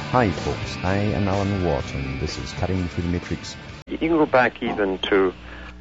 Hi folks, I am Alan Watt and this is Cutting Through the Matrix. You can go back even to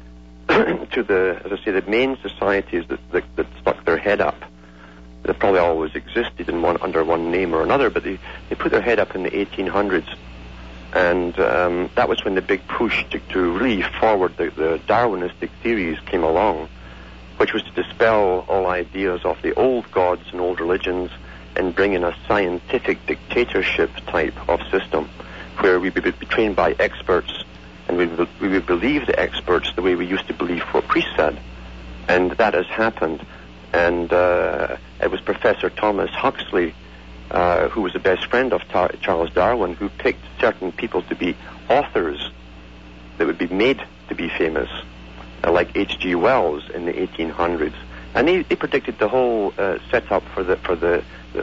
the, as I say, the main societies that stuck their head up. They probably always existed under one name or another, but they put their head up in the 1800s. And that was when the big push to really forward the Darwinistic theories came along, which was to dispel all ideas of the old gods and old religions and bring in a scientific dictatorship type of system where we would be trained by experts and we would believe the experts the way we used to believe what priests said. And that has happened. And it was Professor Thomas Huxley, who was the best friend of Charles Darwin, who picked certain people to be authors that would be made to be famous, like H.G. Wells in the 1800s. And he predicted the whole setup for the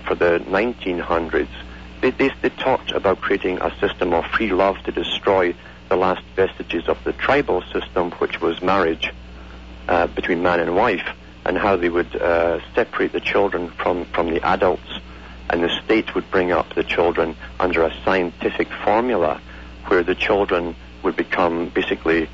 1900s. They talked about creating a system of free love to destroy the last vestiges of the tribal system, which was marriage between man and wife, and how they would separate the children from the adults, and the state would bring up the children under a scientific formula where the children would become basically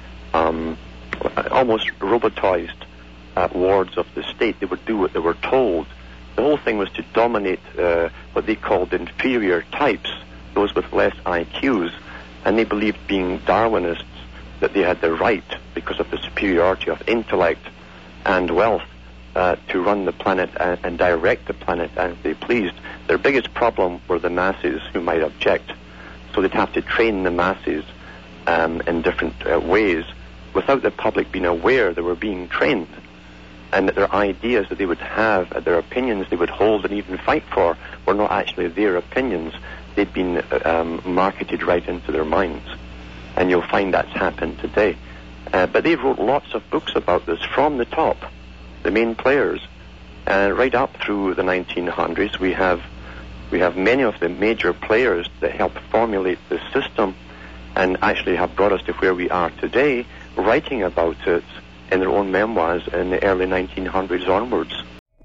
almost robotized wards of the state. They would do what they were told. The whole thing was to dominate what they called inferior types, those with less IQs, and they believed, being Darwinists, that they had the right, because of the superiority of intellect and wealth, to run the planet and direct the planet as they pleased. Their biggest problem were the masses who might object, so they'd have to train the masses in different ways without the public being aware they were being trained, and that their ideas that they would have, their opinions they would hold and even fight for, were not actually their opinions. They'd been marketed right into their minds. And you'll find that's happened today. But they wrote lots of books about this from the top, the main players. Right up through the 1900s, we have many of the major players that helped formulate the system and actually have brought us to where we are today, writing about it in their own memoirs in the early 1900s onwards.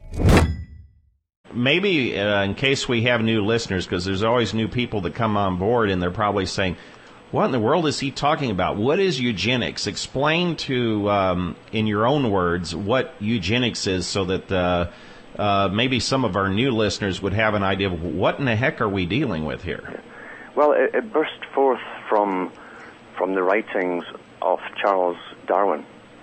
Maybe in case we have new listeners, because there's always new people that come on board and they're probably saying, what in the world is he talking about? What is eugenics? Explain to, in your own words, what eugenics is, so that maybe some of our new listeners would have an idea of what in the heck are we dealing with here. Well, it burst forth from the writings of Charles Darwin.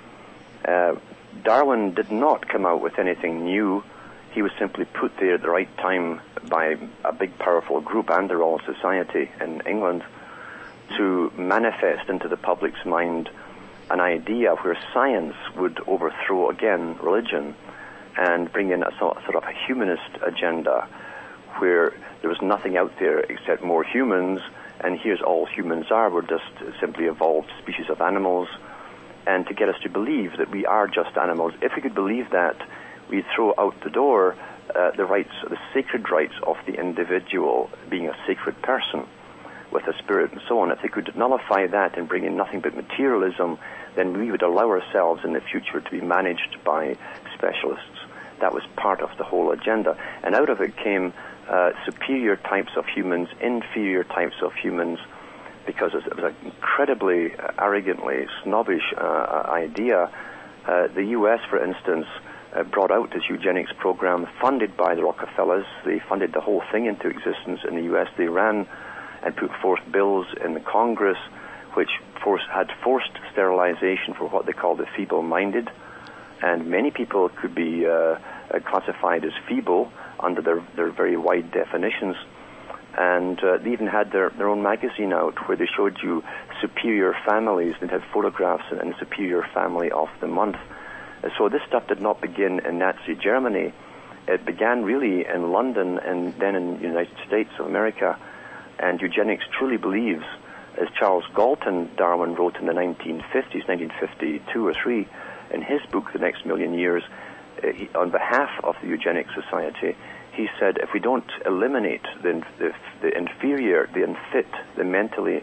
Darwin did not come out with anything new. He was simply put there at the right time by a big, powerful group and the Royal Society in England to manifest into the public's mind an idea where science would overthrow again religion and bring in a sort of a humanist agenda where there was nothing out there except more humans, and here's all humans are. We're just simply evolved species of animals, and to get us to believe that we are just animals. If we could believe that, we'd throw out the door the rights, the sacred rights of the individual, being a sacred person with a spirit and so on. If they could nullify that and bring in nothing but materialism, then we would allow ourselves in the future to be managed by specialists. That was part of the whole agenda. And out of it came superior types of humans, inferior types of humans, because it was an incredibly arrogantly snobbish idea. The U.S., for instance, brought out this eugenics program funded by the Rockefellers. They funded the whole thing into existence in the U.S. They ran and put forth bills in the Congress which had forced sterilization for what they called the feeble-minded, and many people could be classified as feeble under their very wide definitions. And they even had their own magazine out where they showed you superior families. They'd have photographs in the superior family of the month. So this stuff did not begin in Nazi Germany. It began really in London and then in the United States of America. And eugenics truly believes, as Charles Galton Darwin wrote in the 1950s, 1952 or 3, in his book, The Next Million Years, on behalf of the Eugenics Society, he said, if we don't eliminate the inferior, the unfit, the mentally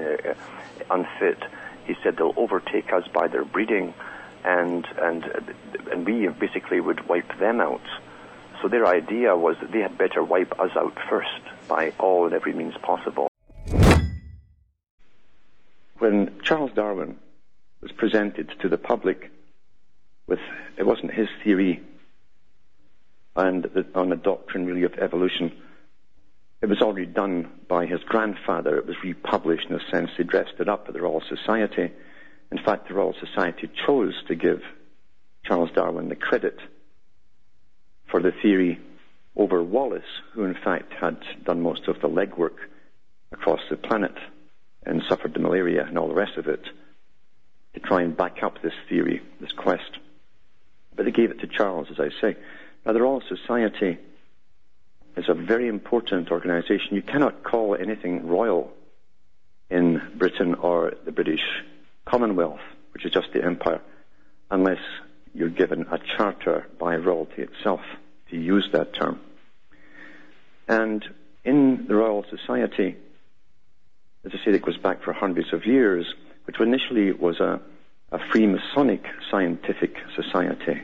unfit, he said they'll overtake us by their breeding, and we basically would wipe them out. So their idea was that they had better wipe us out first, by all and every means possible. When Charles Darwin was presented to the public with, it wasn't his theory and on the doctrine really of evolution, it was already done by his grandfather. It was republished in a sense. They dressed it up at the Royal Society. In fact, the Royal Society chose to give Charles Darwin the credit for the theory over Wallace, who in fact had done most of the legwork across the planet and suffered the malaria and all the rest of it to try and back up this theory, this quest. But they gave it to Charles, as I say. Now, the Royal Society is a very important organization. You cannot call anything royal in Britain or the British Commonwealth, which is just the empire, unless you're given a charter by royalty itself to use that term. And in the Royal Society, as I say, it goes back for hundreds of years, which initially was a Freemasonic scientific society.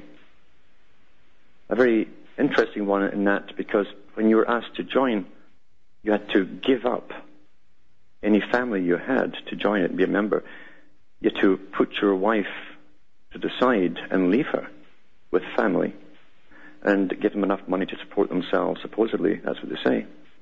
A very interesting one in that, because when you were asked to join, you had to give up any family you had to join it and be a member. You had to put your wife to the side and leave her with family and give them enough money to support themselves, supposedly, that's what they say,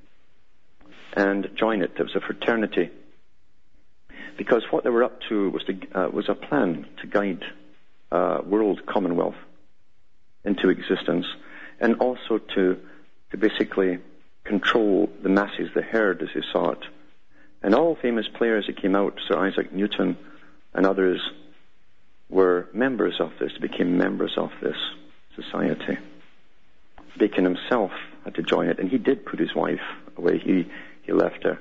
and join it. It was a fraternity. Because what they were up to was a plan to guide world commonwealth into existence, and also to basically control the masses, the herd, as they saw it. And all famous players that came out, Sir Isaac Newton and others, were members of this, became members of this society. Bacon himself had to join it, and he did put his wife away. He left her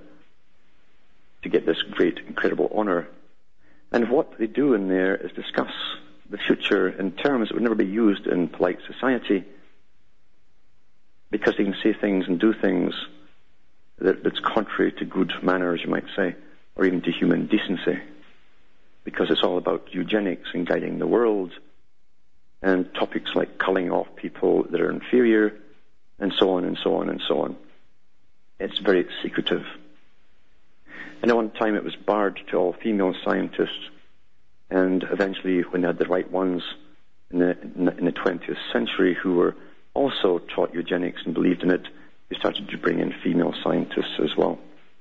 to get this great, incredible honor. And what they do in there is discuss the future in terms that would never be used in polite society, because they can say things and do things that's contrary to good manners, you might say, or even to human decency, because it's all about eugenics and guiding the world, and topics like culling off people that are inferior, and so on and so on and so on. It's very secretive. And at one time it was barred to all female scientists, and eventually when they had the right ones in the 20th century who were also taught eugenics and believed in it, they started to bring in female scientists as well.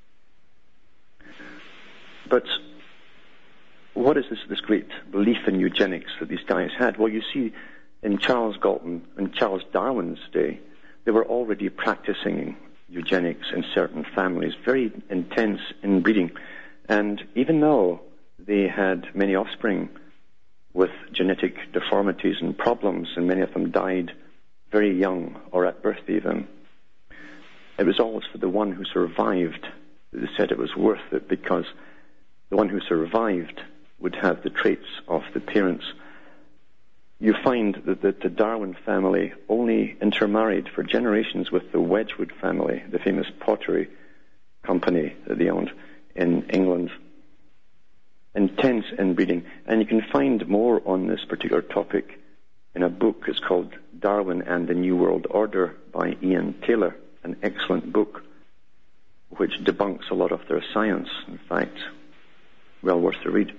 But what is this great belief in eugenics that these guys had? Well, you see, in Charles Galton and Charles Darwin's day, they were already practicing eugenics in certain families, very intense inbreeding. And even though they had many offspring with genetic deformities and problems, and many of them died very young or at birth even, it was always for the one who survived. They said it was worth it, because the one who survived would have the traits of the parents. You find that the Darwin family only intermarried for generations with the Wedgwood family, the famous pottery company that they owned in England. Intense inbreeding. And you can find more on this particular topic in a book. It's called Darwin and the New World Order by Ian Taylor, an excellent book which debunks a lot of their science, in fact. Well worth the read.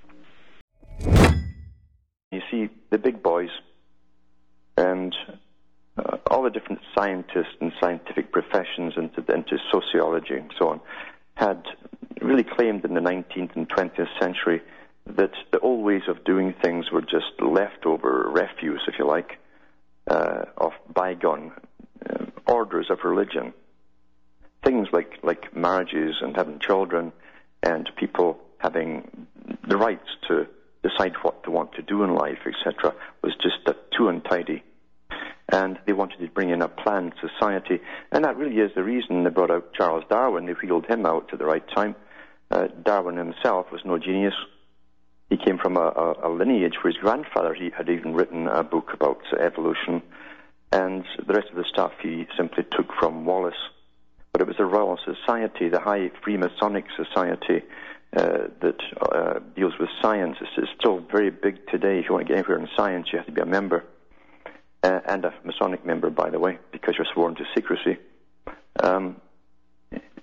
You see, the big boys and all the different scientists and scientific professions into sociology and so on had really claimed in the 19th and 20th century that the old ways of doing things were just leftover refuse, if you like, of bygone orders of religion. Things like marriages and having children and people having the rights to decide what they want to do in life, etc., was just too untidy. And they wanted to bring in a planned society. And that really is the reason they brought out Charles Darwin. They wheeled him out at the right time. Darwin himself was no genius. He came from a lineage where his grandfather he had even written a book about evolution. And the rest of the stuff he simply took from Wallace. But it was the Royal Society, the high Freemasonic society, that deals with science. It's still very big today. If you want to get anywhere in science, you have to be a member, and a Masonic member, by the way, because you're sworn to secrecy.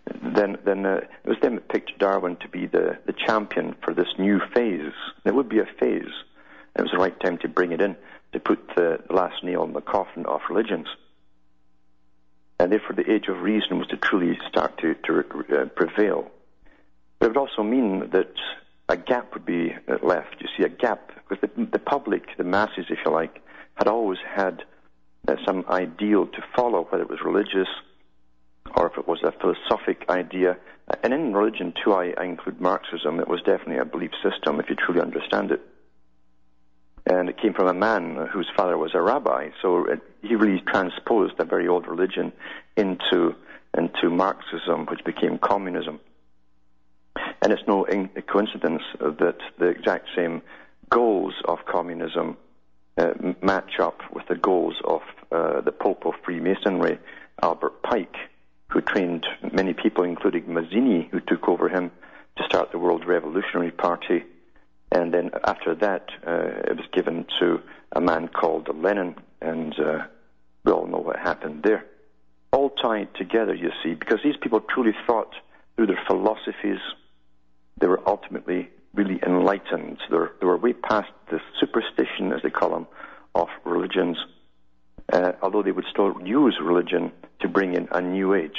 then it was them that picked Darwin to be the champion for this new phase. And it would be a phase. And it was the right time to bring it in, to put the last nail in the coffin of religions. And therefore the age of reason was to truly start to prevail. But it would also mean that a gap would be left. You see, a gap, because the public, the masses, if you like, had always had some ideal to follow, whether it was religious or if it was a philosophic idea. And in religion, too, I include Marxism. It was definitely a belief system, if you truly understand it. And it came from a man whose father was a rabbi, so he really transposed a very old religion into Marxism, which became communism. And it's no coincidence that the exact same goals of communism match up with the goals of the Pope of Freemasonry, Albert Pike, who trained many people, including Mazzini, who took over him to start the World Revolutionary Party. And then after that, it was given to a man called Lenin, and we all know what happened there. All tied together, you see, because these people truly thought through their philosophies. They were ultimately really enlightened. They were way past the superstition, as they call them, of religions, although they would still use religion to bring in a new age.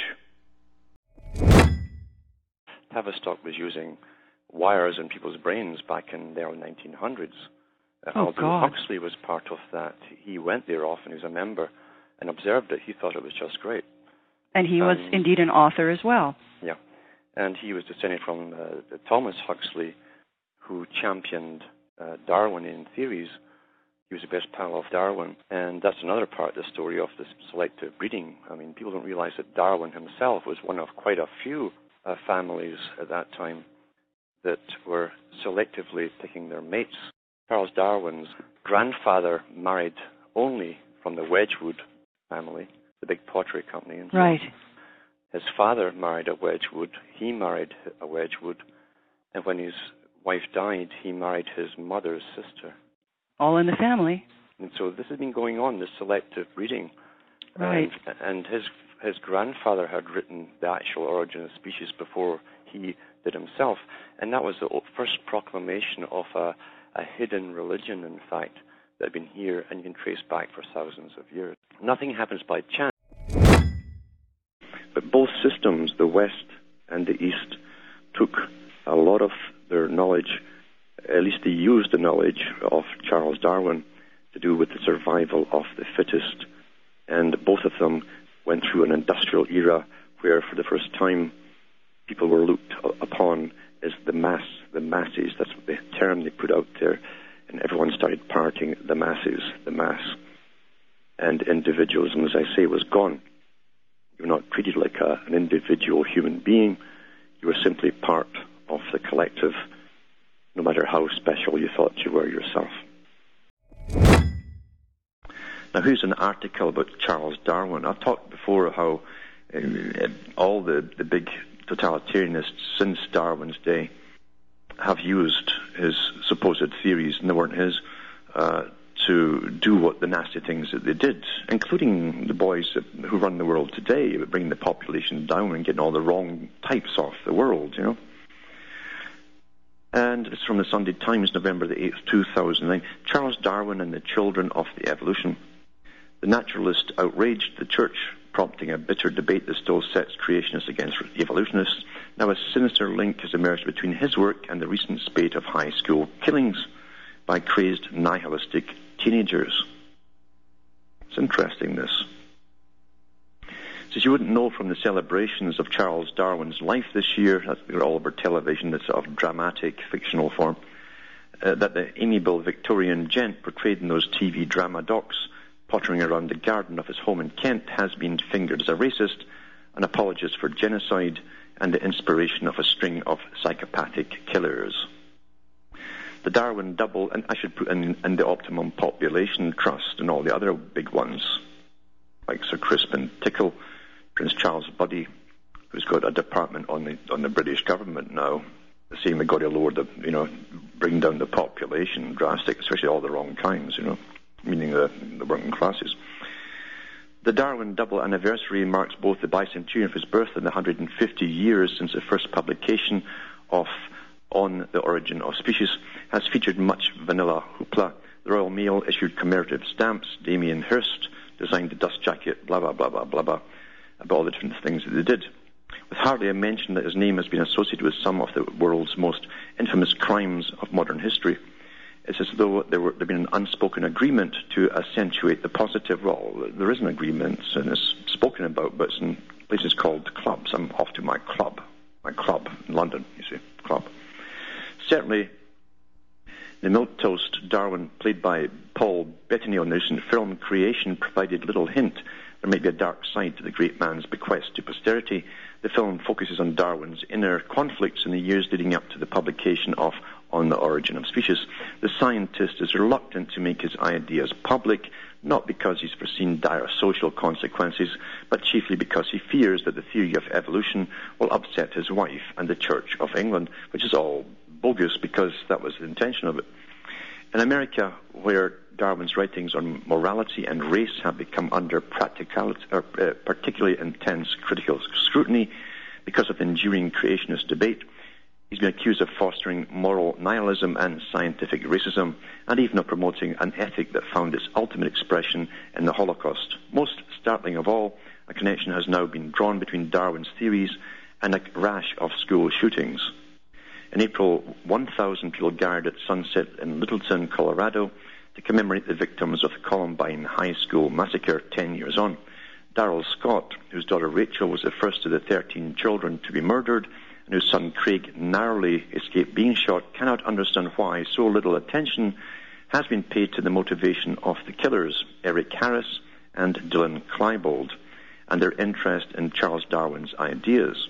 Tavistock was using wires in people's brains back in the early 1900s. Aldous Huxley was part of that. He went there often. He was a member and observed it. He thought it was just great. And he was indeed an author as well. Yeah. And he was descended from Thomas Huxley, who championed Darwinian theories. He was the best pal of Darwin. And that's another part of the story of this selective breeding. I mean, people don't realize that Darwin himself was one of quite a few families at that time that were selectively picking their mates. Charles Darwin's grandfather married only from the Wedgwood family, the big pottery company. And right. His father married a Wedgwood. He married a Wedgwood. And when his wife died, he married his mother's sister. All in the family. And so this has been going on, this selective breeding. Right. And his grandfather had written The Actual Origin of Species before he did himself. And that was the first proclamation of a hidden religion, in fact, that had been here and you can trace back for thousands of years. Nothing happens by chance. But both systems, the West and the East, took a lot of their knowledge, at least they used the knowledge of Charles Darwin to do with the survival of the fittest. And both of them went through an industrial era where, for the first time, people were looked upon as the masses. That's the term they put out there. And everyone started parroting the masses, the mass. And individualism, as I say, was gone. You were not treated like an individual human being. You were simply part of the collective, no matter how special you thought you were yourself. Now, here's an article about Charles Darwin. I've talked before how all the big totalitarianists since Darwin's day have used his supposed theories, and they weren't his, to do what the nasty things that they did, including the boys who run the world today, bringing the population down and getting all the wrong types off the world, you know. And it's from the Sunday Times, November the 8th, 2009. Charles Darwin and the Children of the Evolution. The naturalist outraged the church, prompting a bitter debate that still sets creationists against evolutionists. Now a sinister link has emerged between his work and the recent spate of high school killings by crazed nihilistic teenagers. It's interesting, this. Since you wouldn't know from the celebrations of Charles Darwin's life this year, that's all over television, that's of dramatic, fictional form, that the amiable Victorian gent portrayed in those TV drama docs pottering around the garden of his home in Kent has been fingered as a racist, an apologist for genocide, and the inspiration of a string of psychopathic killers. The Darwin double, and I should put in the Optimum Population Trust and all the other big ones, like Sir Crispin Tickle, Prince Charles Buddy, who's got a department on the British government now, saying they've got to lower bring down the population drastic, especially all the wrong kinds, meaning the working classes. The Darwin double anniversary marks both the bicentennial of his birth and the 150 years since the first publication of On the Origin of Species has featured much vanilla hoopla. The Royal Mail issued commemorative stamps. Damien Hirst designed the dust jacket, blah, blah, blah, blah, blah, blah, about all the different things that they did. With hardly a mention that his name has been associated with some of the world's most infamous crimes of modern history. It's as though there'd been an unspoken agreement to accentuate the positive role. There is an agreement, and it's spoken about, but it's in places called clubs. I'm off to my club in London, you see, club. Certainly, the milquetoast Darwin, played by Paul Bettany on the recent film Creation, provided little hint there might be a dark side to the great man's bequest to posterity. The film focuses on Darwin's inner conflicts in the years leading up to the publication of On the Origin of Species. The scientist is reluctant to make his ideas public, not because he's foreseen dire social consequences, but chiefly because he fears that the theory of evolution will upset his wife and the Church of England, which is all bogus because that was the intention of it. In America, where Darwin's writings on morality and race have become under particularly intense critical scrutiny because of the enduring creationist debate, he's been accused of fostering moral nihilism and scientific racism, and even of promoting an ethic that found its ultimate expression in the Holocaust. Most startling of all, a connection has now been drawn between Darwin's theories and a rash of school shootings. In April, 1,000 people gathered at sunset in Littleton, Colorado, to commemorate the victims of the Columbine High School massacre 10 years on. Darrell Scott, whose daughter Rachel was the first of the 13 children to be murdered, and whose son Craig narrowly escaped being shot, cannot understand why so little attention has been paid to the motivation of the killers, Eric Harris and Dylan Klebold, and their interest in Charles Darwin's ideas.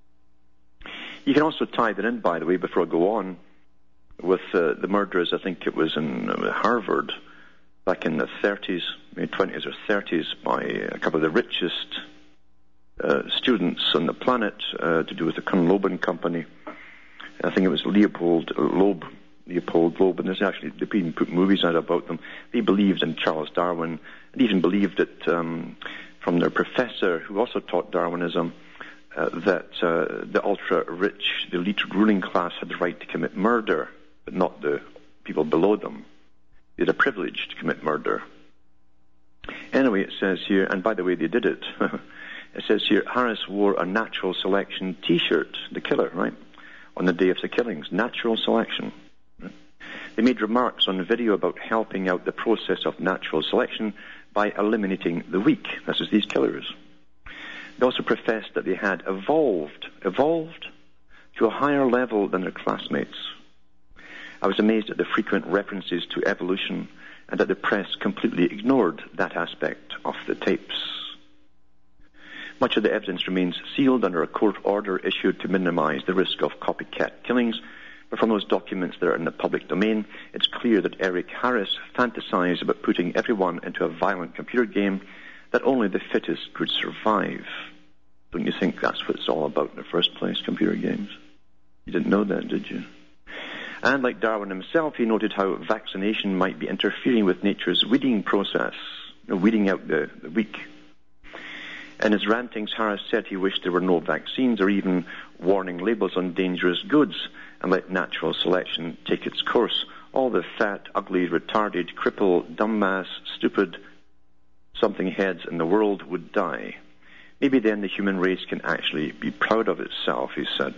You can also tie that in, by the way, before I go on, with the murderers. I think it was in Harvard back in the 30s, maybe 20s or 30s, by a couple of the richest students on the planet to do with the Kuhn-Loeben Company. I think it was Leopold Loeb, and they've been put movies out about them. They believed in Charles Darwin, and even believed it from their professor, who also taught Darwinism, that the ultra-rich, the elite ruling class had the right to commit murder, but not the people below them. They had a privilege to commit murder. Anyway, it says here, and by the way, they did it. It says here, Harris wore a natural selection T-shirt, the killer, right, on the day of the killings. Natural selection. Right? They made remarks on video about helping out the process of natural selection by eliminating the weak. This is these killers. They also professed that they had evolved to a higher level than their classmates. I was amazed at the frequent references to evolution and that the press completely ignored that aspect of the tapes. Much of the evidence remains sealed under a court order issued to minimize the risk of copycat killings, but from those documents that are in the public domain, it's clear that Eric Harris fantasized about putting everyone into a violent computer game that only the fittest could survive. Don't you think that's what it's all about in the first place, computer games? You didn't know that, did you? And like Darwin himself, he noted how vaccination might be interfering with nature's weeding process, weeding out the weak. In his rantings, Harris said he wished there were no vaccines or even warning labels on dangerous goods and let natural selection take its course. All the fat, ugly, retarded, crippled, dumbass, stupid something heads in the world would die. Maybe then the human race can actually be proud of itself, he said.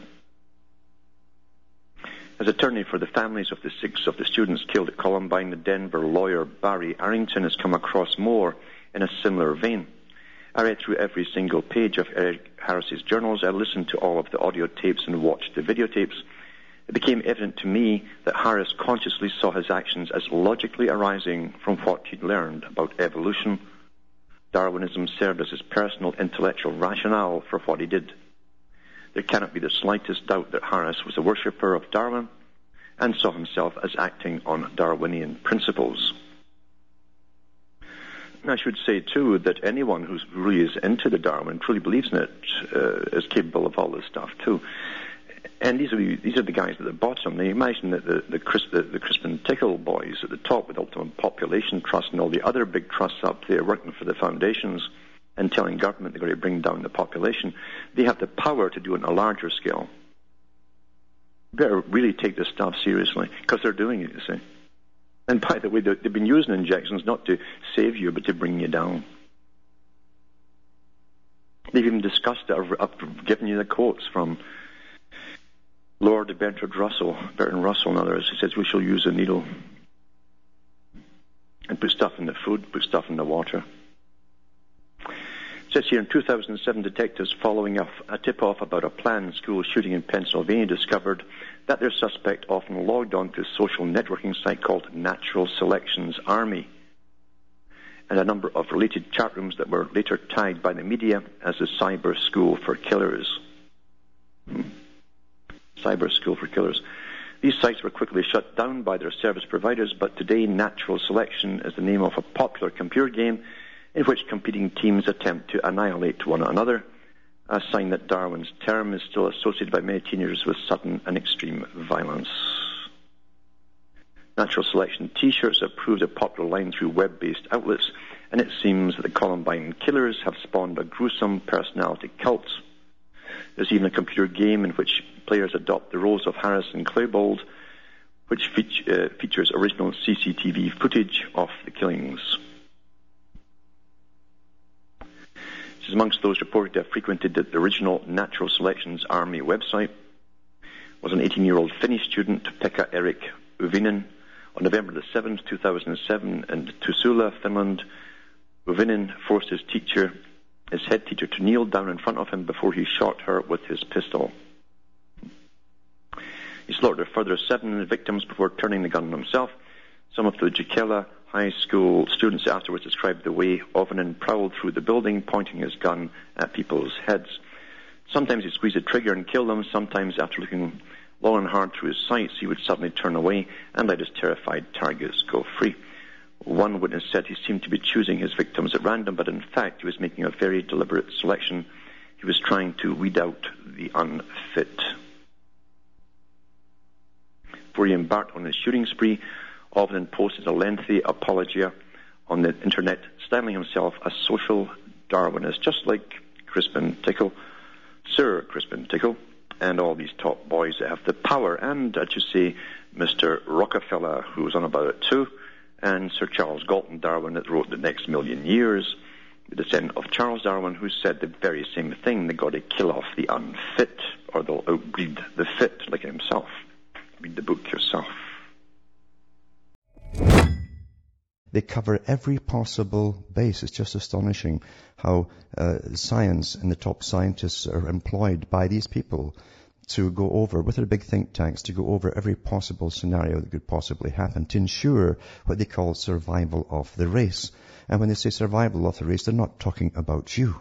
As attorney for the families of the 6 of the students killed at Columbine, the Denver lawyer Barry Arrington has come across more in a similar vein. I read through every single page of Eric Harris's journals. I listened to all of the audio tapes and watched the videotapes. It became evident to me that Harris consciously saw his actions as logically arising from what he'd learned about evolution. Darwinism served as his personal intellectual rationale for what he did. There cannot be the slightest doubt that Harris was a worshipper of Darwin and saw himself as acting on Darwinian principles. And I should say, too, that anyone who really is into the Darwin, truly believes in it, is capable of all this stuff, too. And these are the guys at the bottom. They imagine that the Crispin Tickle boys at the top with Ultimate Population Trust and all the other big trusts up there working for the foundations, and telling government they're going to bring down the population. They have the power to do it on a larger scale. You better really take this stuff seriously, because they're doing it, you see. And by the way, they've been using injections not to save you, but to bring you down. They've even discussed it. I've given you the quotes from Lord Bertrand Russell and others. He says, we shall use a needle and put stuff in the food, put stuff in the water. It says here, in 2007, detectives following a tip-off about a planned school shooting in Pennsylvania discovered that their suspect often logged on to a social networking site called Natural Selections Army, and a number of related chat rooms that were later tagged by the media as a cyber school for killers. Cyber school for killers. These sites were quickly shut down by their service providers, but today Natural Selection is the name of a popular computer game in which competing teams attempt to annihilate one another, a sign that Darwin's term is still associated by many teenagers with sudden and extreme violence. Natural Selection T-shirts have proved a popular line through web-based outlets, and it seems that the Columbine killers have spawned a gruesome personality cult. There's even a computer game in which players adopt the roles of Harris and Klebold, which features original CCTV footage of the killings. This is amongst those reported to have frequented the original Natural Selections Army website was an 18-year-old Finnish student, Pekka Erik Uvinen. On November the 7th, 2007, in Tuusula, Finland, Uvinen forced his head teacher, to kneel down in front of him before he shot her with his pistol. He slaughtered a further 7 victims before turning the gun on himself. Some of the Jykela High School students afterwards described the way Uvinen prowled through the building, pointing his gun at people's heads. Sometimes he'd squeeze a trigger and kill them. Sometimes, after looking long and hard through his sights, he would suddenly turn away and let his terrified targets go free. One witness said he seemed to be choosing his victims at random, but in fact he was making a very deliberate selection. He was trying to weed out the unfit. Before he embarked on his shooting spree, Uvinen posted a lengthy apologia on the internet, styling himself a social Darwinist, just like Crispin Tickle, Sir Crispin Tickle, and all these top boys that have the power, and, I should say, Mr. Rockefeller, who was on about it too, and Sir Charles Galton Darwin, that wrote The Next Million Years, the descendant of Charles Darwin, who said the very same thing: they've got to kill off the unfit, or they'll outbreed the fit, like himself. Read the book yourself. They cover every possible base. It's just astonishing how science and the top scientists are employed by these people to go over, with their big think tanks, to go over every possible scenario that could possibly happen to ensure what they call survival of the race. And when they say survival of the race, they're not talking about you.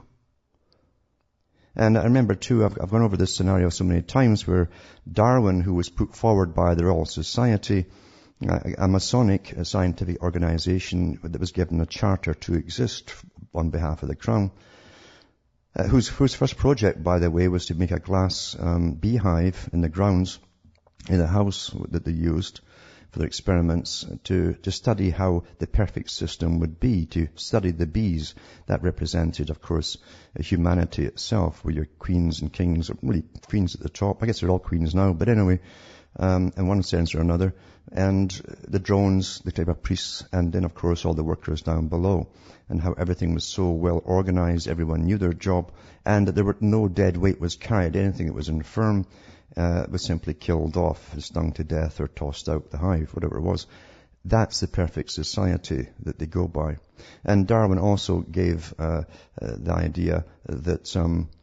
And I remember too, I've gone over this scenario so many times where Darwin, who was put forward by the Royal Society, a Masonic scientific organization that was given a charter to exist on behalf of the Crown, whose first project, by the way, was to make a glass beehive in the grounds in the house that they used for their experiments to study how the perfect system would be, to study the bees. That represented, of course, humanity itself, where your queens and kings, or really queens at the top. I guess they're all queens now, but anyway, in one sense or another. And the drones, the type of priests, and then, of course, all the workers down below, and how everything was so well organized, everyone knew their job, and that there were no dead weight was carried. Anything that was infirm was simply killed off, stung to death, or tossed out the hive, whatever it was. That's the perfect society that they go by. And Darwin also gave the idea that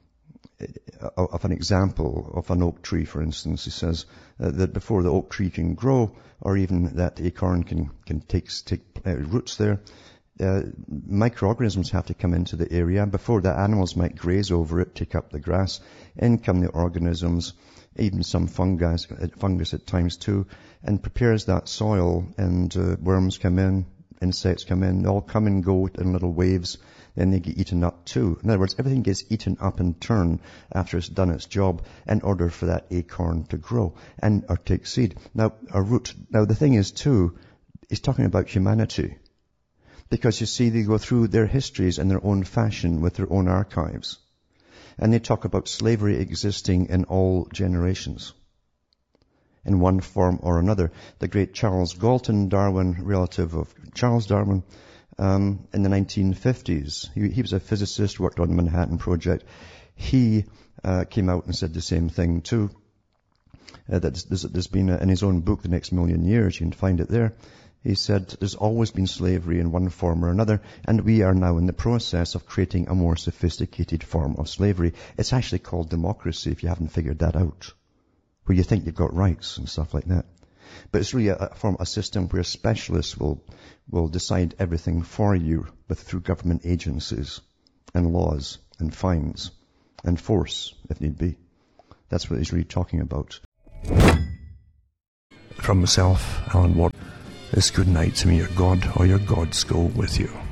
of an example of an oak tree, for instance. He says that before the oak tree can grow, or even that the acorn can take roots there, microorganisms have to come into the area. Before the animals might graze over it, take up the grass, in come the organisms, even some fungus at times too, and prepares that soil, and worms come in, insects come in, they all come and go in little waves, then they get eaten up too. In other words, everything gets eaten up in turn after it's done its job in order for that acorn to grow or take seed. Now, a root. Now, the thing is too, he's talking about humanity. Because you see, they go through their histories in their own fashion with their own archives. And they talk about slavery existing in all generations, in one form or another. The great Charles Galton, Darwin, relative of Charles Darwin, in the 1950s, he was a physicist, worked on the Manhattan Project. He came out and said the same thing too. That there's been, in his own book, The Next Million Years, you can find it there. He said there's always been slavery in one form or another, and we are now in the process of creating a more sophisticated form of slavery. It's actually called democracy, if you haven't figured that out, where you think you've got rights and stuff like that. But it's really a system where specialists will decide everything for you through government agencies and laws and fines and force, if need be. That's what he's really talking about. From myself, Alan Watt, this good night to me, your God or your gods go with you.